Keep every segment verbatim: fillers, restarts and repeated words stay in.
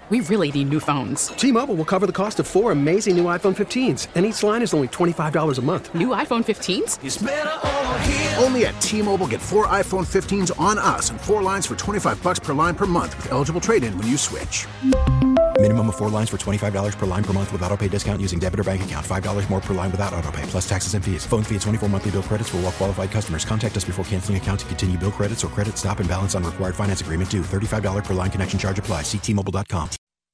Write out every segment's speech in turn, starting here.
We really need new phones. T-Mobile will cover the cost of four amazing new iPhone fifteens, and each line is only twenty-five dollars a month. New iPhone fifteens? It's better over here. Only at T-Mobile, get four iPhone fifteens on us and four lines for twenty-five dollars per line per month with eligible trade-in when you switch. Minimum of four lines for twenty-five dollars per line per month with autopay discount using debit or bank account. five dollars more per line without autopay, plus taxes and fees. Phone fee at twenty-four monthly bill credits for well qualified customers. Contact us before canceling account to continue bill credits or credit stop and balance on required finance agreement due. thirty-five dollars per line connection charge applies. See T Mobile dot com.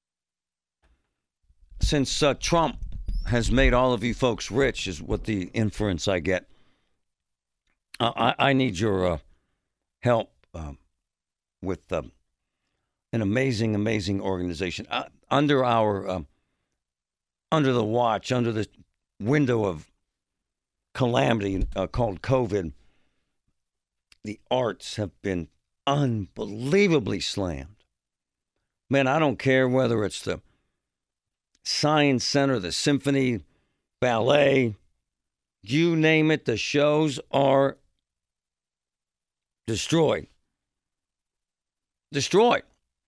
Since uh, Trump has made all of you folks rich, is what the inference I get. Uh, I, I need your uh, help uh, with uh, an amazing, amazing organization uh, under our, uh, under the watch, under the window of calamity uh, called COVID. The arts have been unbelievably slammed. Man, I don't care whether it's the Science Center, the symphony, ballet, you name it, the shows are destroyed. Destroyed.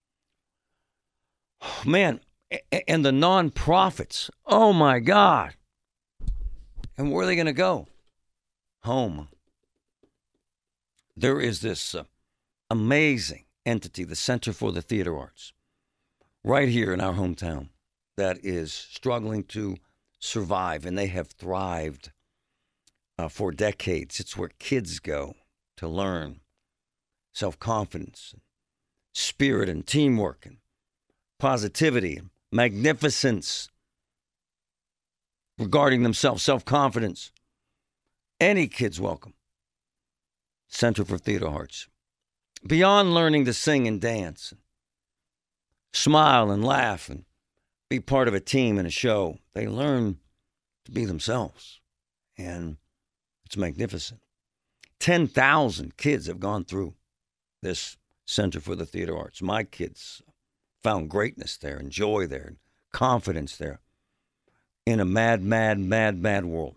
Man, and the nonprofits, oh my God. And where are they going to go? Home. There is this uh, amazing entity, the Center for the Theater Arts, right here in our hometown, that is struggling to survive, and they have thrived uh, for decades. It's where kids go to learn self-confidence, spirit and teamwork and positivity and magnificence regarding themselves, self-confidence. Any kid's welcome. Center for Theater Arts. Beyond learning to sing and dance, smile and laugh and be part of a team and a show, they learn to be themselves. And it's magnificent. ten thousand kids have gone through this Center for the Theater Arts. My kids found greatness there, and joy there, and confidence there in a mad, mad, mad, mad world.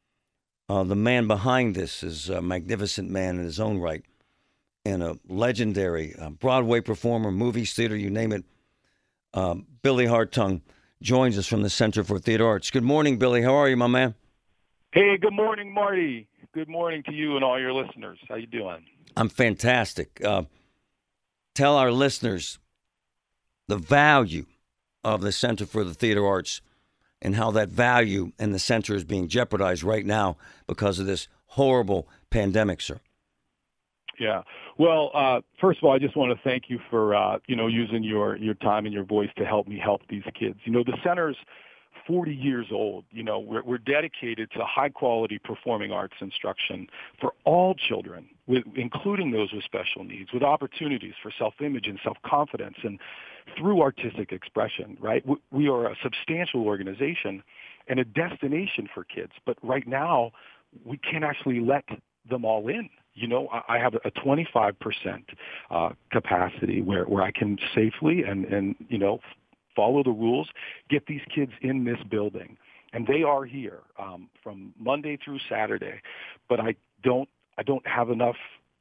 Uh, the man behind this is a magnificent man in his own right, and a legendary uh, Broadway performer, movies, theater, you name it. Um, Billy Hartung joins us from the Center for Theater Arts. Good morning, Billy. How are you, my man? Hey, good morning, Marty. Good morning to you and all your listeners. How you doing? I'm fantastic. Uh, tell our listeners the value of the Center for the Theater Arts and how that value in the center is being jeopardized right now because of this horrible pandemic, sir. Yeah. Well, uh, first of all, I just want to thank you for, uh, you know, using your, your time and your voice to help me help these kids. You know, the center's forty years old. You know, we're, we're dedicated to high-quality performing arts instruction for all children, with, including those with special needs, with opportunities for self-image and self-confidence and through artistic expression, right? We, we are a substantial organization and a destination for kids. But right now, we can't actually let them all in. You know, I have a twenty-five percent uh, capacity where, where I can safely and, and, you know, follow the rules, get these kids in this building. And they are here um, from Monday through Saturday. But I don't I don't have enough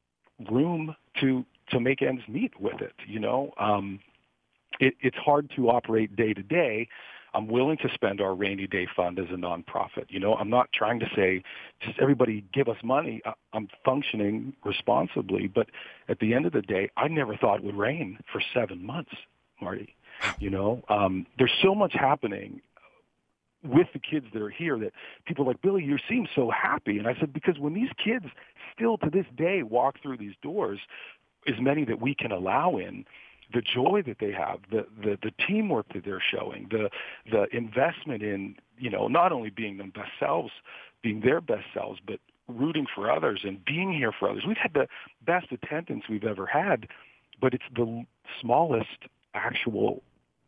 room to to make ends meet with it, you know. Um, it, it's hard to operate day to day. I'm willing to spend our rainy day fund as a nonprofit. You know, I'm not trying to say, just everybody give us money. I'm functioning responsibly. But at the end of the day, I never thought it would rain for seven months, Marty. You know, um, there's so much happening with the kids that are here that people are like, Billy, you seem so happy. And I said, because when these kids still to this day walk through these doors, as many that we can allow in, the joy that they have, the, the, the teamwork that they're showing, the the investment in, you know, not only being them best selves, being their best selves, but rooting for others and being here for others. We've had the best attendance we've ever had, but it's the smallest actual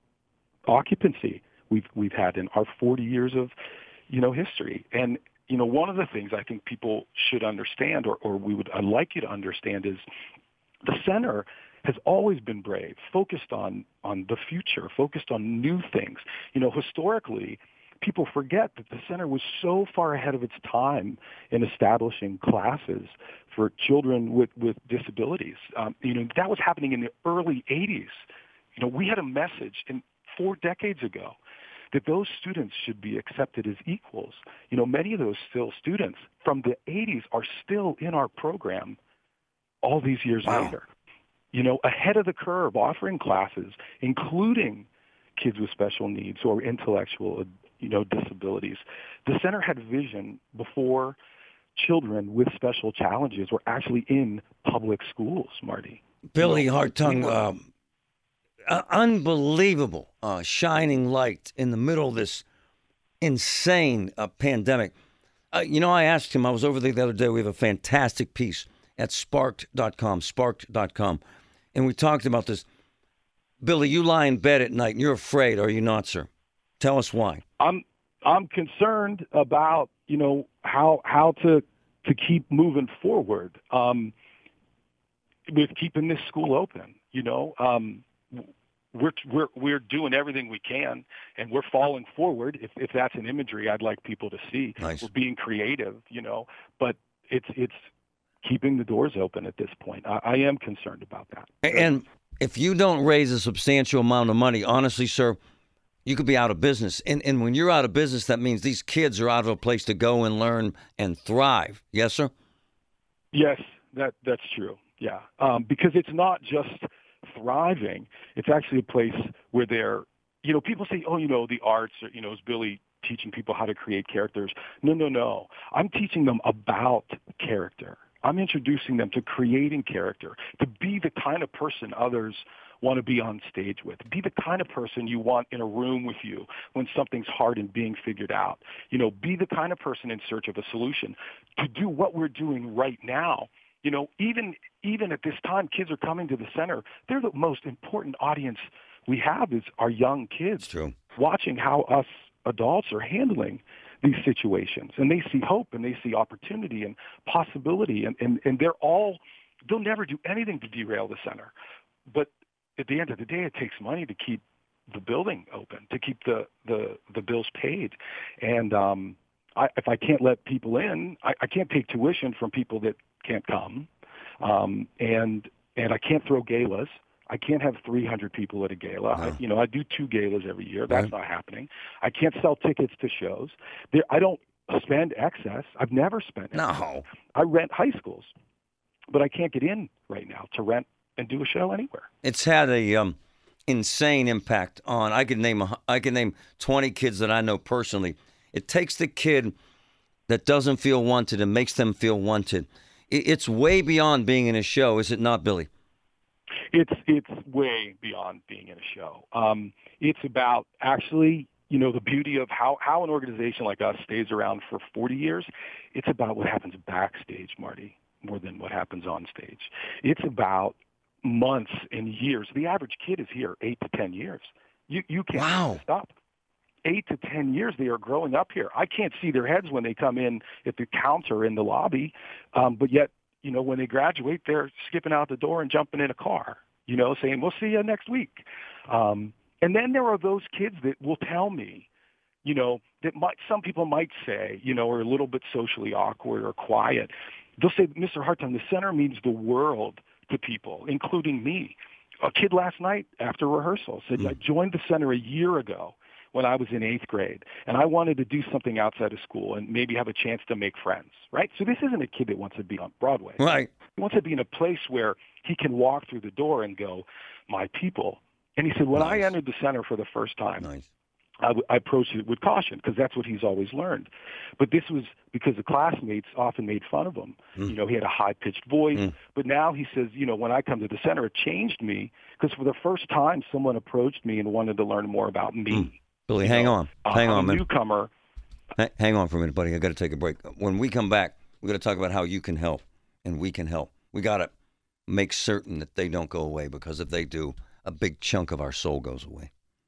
occupancy we've we've had in our forty years of, you know, history. And, you know, one of the things I think people should understand, or, or we would I'd like you to understand, is the center has always been brave, focused on, on the future, focused on new things. You know, historically, people forget that the center was so far ahead of its time in establishing classes for children with, with disabilities. Um, you know, that was happening in the early eighties. You know, we had a message, and four decades ago, that those students should be accepted as equals. You know, many of those still students from the eighties are still in our program all these years Wow. later. You know, ahead of the curve, offering classes, including kids with special needs or intellectual, you know, disabilities. The center had vision before children with special challenges were actually in public schools, Marty. Billy You know, Hartung, we were- um, uh, unbelievable uh, shining light in the middle of this insane uh, pandemic. Uh, you know, I asked him, I was over there the other day, we have a fantastic piece at sparked dot com, sparked dot com, and we talked about this. Billy, you lie in bed at night and you're afraid, are you not, sir? Tell us why. I'm I'm concerned about, you know, how how to to keep moving forward um, with keeping this school open. You know, um, we're we're we're doing everything we can, and we're falling forward. If if that's an imagery I'd like people to see, Nice. we're being creative. You know, but it's it's keeping the doors open at this point. I, I am concerned about that. And if you don't raise a substantial amount of money, honestly, sir, you could be out of business. And and when you're out of business, that means these kids are out of a place to go and learn and thrive. Yes, sir? Yes, that that's true. Yeah, um, because it's not just thriving; it's actually a place where they're. You know, people say, "Oh, you know, the arts." Or, you know, is Billy teaching people how to create characters? No, no, no. I'm teaching them about character. I'm introducing them to creating character, to be the kind of person others want to be on stage with, be the kind of person you want in a room with you when something's hard and being figured out. You know, be the kind of person in search of a solution to do what we're doing right now. You know, even even at this time, kids are coming to the center. They're the most important audience we have is our young kids. It's true. Watching how us adults are handling these situations, and they see hope and they see opportunity and possibility, and, and, and they're all, they'll never do anything to derail the center. But at the end of the day, it takes money to keep the building open, to keep the, the, the bills paid. And um, I, if I can't let people in, I, I can't take tuition from people that can't come. Um, and, and I can't throw galas. I can't have three hundred people at a gala. No. I, you know, I do two galas every year. That's Right. not happening. I can't sell tickets to shows. There, I don't spend excess. I've never spent excess. No. I rent high schools, but I can't get in right now to rent and do a show anywhere. It's had a um, insane impact on. I could name a, I could name twenty kids that I know personally. It takes the kid that doesn't feel wanted and makes them feel wanted. It, it's way beyond being in a show, is it not, Billy? It's it's way beyond being in a show. Um, it's about actually, you know, the beauty of how, how an organization like us stays around for forty years. It's about what happens backstage, Marty, more than what happens on stage. It's about months and years. The average kid is here eight to ten years. You you can't Wow. stop. Eight to ten years they are growing up here. I can't see their heads when they come in at the counter in the lobby, um, but yet, you know, when they graduate, they're skipping out the door and jumping in a car, you know, saying, we'll see you next week. Um, and then there are those kids that will tell me, you know, that might, some people might say, you know, are a little bit socially awkward or quiet. They'll say, Mister Hartung, the center means the world to people, including me. A kid last night after rehearsal said, I joined the center a year ago when I was in eighth grade, and I wanted to do something outside of school and maybe have a chance to make friends, right? So this isn't a kid that wants to be on Broadway. Right. He wants to be in a place where he can walk through the door and go, my people. And he said, when I Nice. entered the center for the first time, Nice. I, w- I approached it with caution because that's what he's always learned. But this was because the classmates often made fun of him. Mm. You know, he had a high-pitched voice. Mm. But now he says, you know, when I come to the center, it changed me because for the first time, someone approached me and wanted to learn more about me. Mm. Billy, You hang know, on. uh, hang I'm on, a man. newcomer. Ha- Hang on for a minute, buddy. I got to take a break. When we come back, we got to talk about how you can help and we can help. We got to make certain that they don't go away, because if they do, a big chunk of our soul goes away.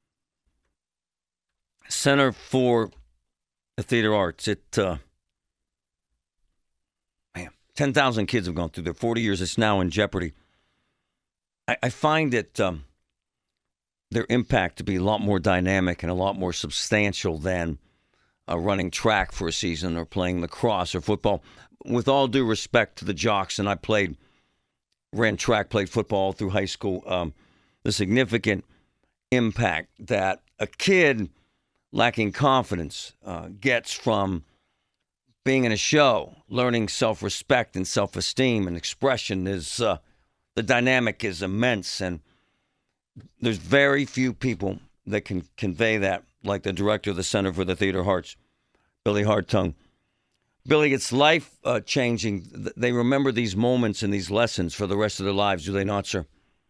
Center for the Theater Arts. It, uh, man, ten thousand kids have gone through there. forty years, it's now in jeopardy. I, I find it, um, their impact to be a lot more dynamic and a lot more substantial than uh, running track for a season or playing lacrosse or football. With all due respect to the jocks, and I played, ran track, played football through high school, um, the significant impact that a kid lacking confidence uh, gets from being in a show, learning self-respect and self-esteem and expression is, uh, the dynamic is immense. And there's very few people that can convey that, like the director of the Center for the Theater Arts, Billy Hartung. Billy, it's life-changing. They remember these moments and these lessons for the rest of their lives, do they not, sir?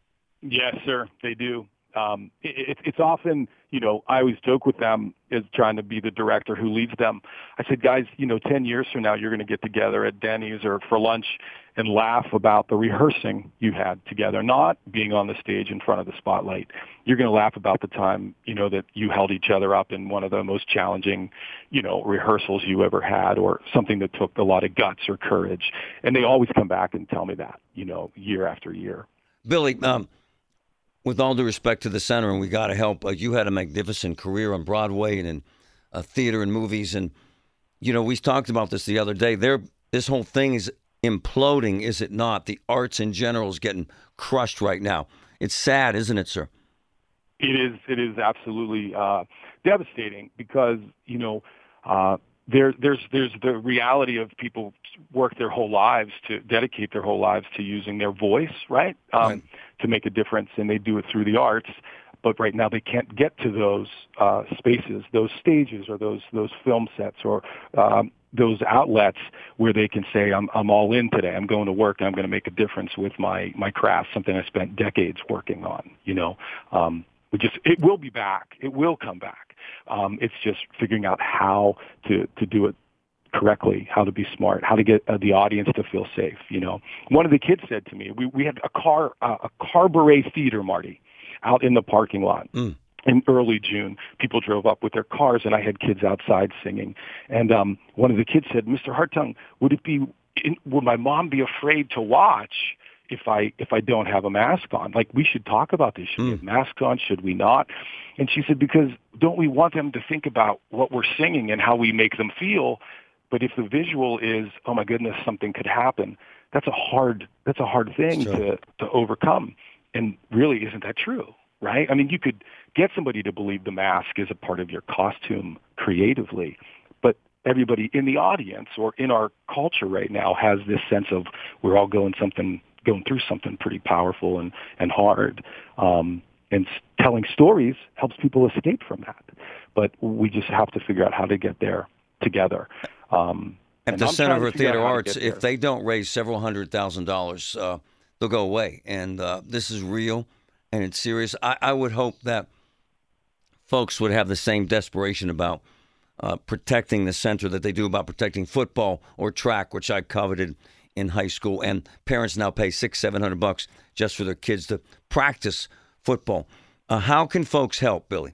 Yes, sir, they do. Um, it, it, it's often, you know, I always joke with them as trying to be the director who leads them. I said, guys, you know, ten years from now, you're going to get together at Denny's or for lunch and laugh about the rehearsing you had together, not being on the stage in front of the spotlight. You're going to laugh about the time, you know, that you held each other up in one of the most challenging, you know, rehearsals you ever had, or something that took a lot of guts or courage. And they always come back and tell me that, you know, year after year. Billy, um, with all due respect to the center, and we got to help, uh, you had a magnificent career on Broadway and in uh, theater and movies. And, you know, we talked about this the other day. There, this whole thing is imploding, is it not? The arts in general is getting crushed right now. It's sad, isn't it, sir? It is. It is absolutely uh, devastating because, you know, uh, there, there's there's the reality of people work their whole lives to dedicate their whole lives to using their voice, right, um, right. to make a difference, and they do it through the arts. But right now they can't get to those uh, spaces, those stages, or those those film sets, or um, those outlets where they can say, I'm I'm all in today. I'm going to work and I'm going to make a difference with my my craft, something I spent decades working on. You know, um, we just it will be back. It will come back. Um, it's just figuring out how to to do it correctly, how to be smart, how to get uh, the audience to feel safe. You know, one of the kids said to me, we we had a car uh, a Carburet theater, Marty, out in the parking lot. Mm. In early June, people drove up with their cars, and I had kids outside singing. And um, one of the kids said, Mister Hartung, would it be, would my mom be afraid to watch if I if I don't have a mask on? Like, we should talk about this. Should mm. we have masks on? Should we not? And she said, because don't we want them to think about what we're singing and how we make them feel? But if the visual is, oh my goodness, something could happen, that's a hard that's a hard thing to to overcome. And really, isn't that true? Right? I mean, you could get somebody to believe the mask is a part of your costume creatively, but everybody in the audience or in our culture right now has this sense of we're all going something, going through something pretty powerful and, and hard. Um, and telling stories helps people escape from that. But we just have to figure out how to get there together. Um, At the Center for Theater Arts, if they don't raise several hundred thousand dollars, uh, they'll go away. And uh, this is real. And it's serious. I, I would hope that folks would have the same desperation about uh, protecting the center that they do about protecting football or track, which I coveted in high school. And parents now pay six, seven hundred bucks just for their kids to practice football. Uh, how can folks help, Billy?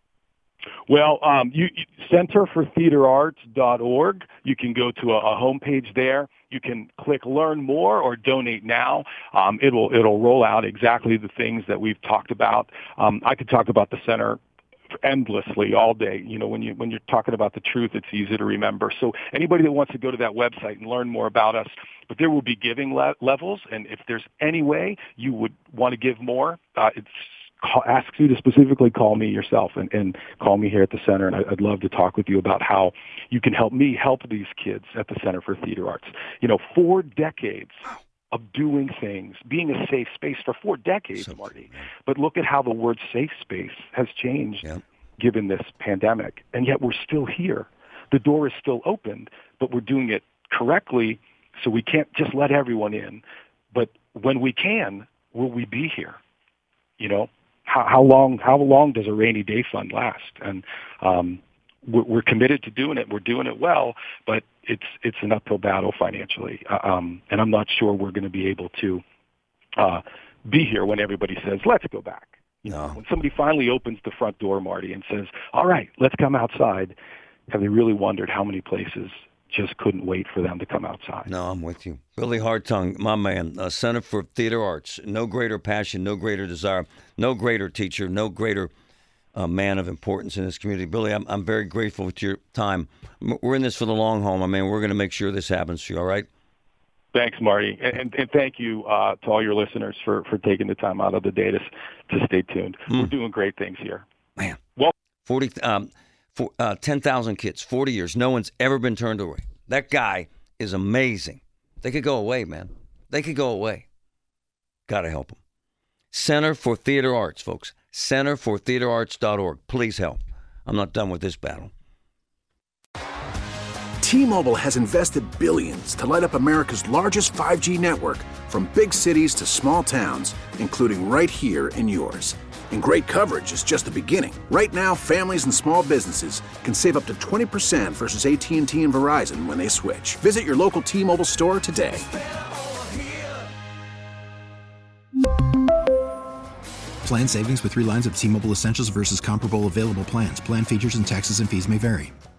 Well, um, you, you, center for theater arts dot org. You can go to a, a homepage there. You can click Learn More or Donate Now. Um, it'll it'll roll out exactly the things that we've talked about. Um, I could talk about the center endlessly all day. You know, when you when you're talking about the truth, it's easy to remember. So anybody that wants to go to that website and learn more about us, but there will be giving le- levels, and if there's any way you would want to give more, uh, it's ask you to specifically call me yourself and, and call me here at the center, and I'd love to talk with you about how you can help me help these kids at the Center for Theater Arts. You know, four decades of doing things, being a safe space for four decades, so, Marty. But look at how the word safe space has changed yeah. given this pandemic, and yet we're still here. The door is still opened, but we're doing it correctly, so we can't just let everyone in. But when we can, will we be here? You know? How, how long? How long does a rainy day fund last? And um, we're, we're committed to doing it. We're doing it well, but it's it's an uphill battle financially. Uh, um, and I'm not sure we're going to be able to uh, be here when everybody says, "Let's go back." You no. know, when somebody finally opens the front door, Marty, and says, "All right, let's come outside," have they really wondered how many places just couldn't wait for them to come outside? No, I'm with you. Billy Hartung, my man, uh, Center for Theater Arts. No greater passion, no greater desire, no greater teacher, no greater uh, man of importance in this community. Billy, I'm, I'm very grateful for your time. We're in this for the long haul, my man. We're going to make sure this happens for you, all right? Thanks, Marty. And, and, and thank you uh, to all your listeners for, for taking the time out of the day to, to stay tuned. Mm. We're doing great things here. Man. Well, forty, um, for, uh, ten thousand kids, forty years. No one's ever been turned away. That guy is amazing. They could go away, man. They could go away. Got to help them. Center for Theater Arts, folks. center for theater arts dot org. Please help. I'm not done with this battle. T-Mobile has invested billions to light up America's largest five G network, from big cities to small towns, including right here in yours. And great coverage is just the beginning. Right now, families and small businesses can save up to twenty percent versus A T and T and Verizon when they switch. Visit your local T-Mobile store today. Plan savings with three lines of T-Mobile Essentials versus comparable available plans. Plan features and taxes and fees may vary.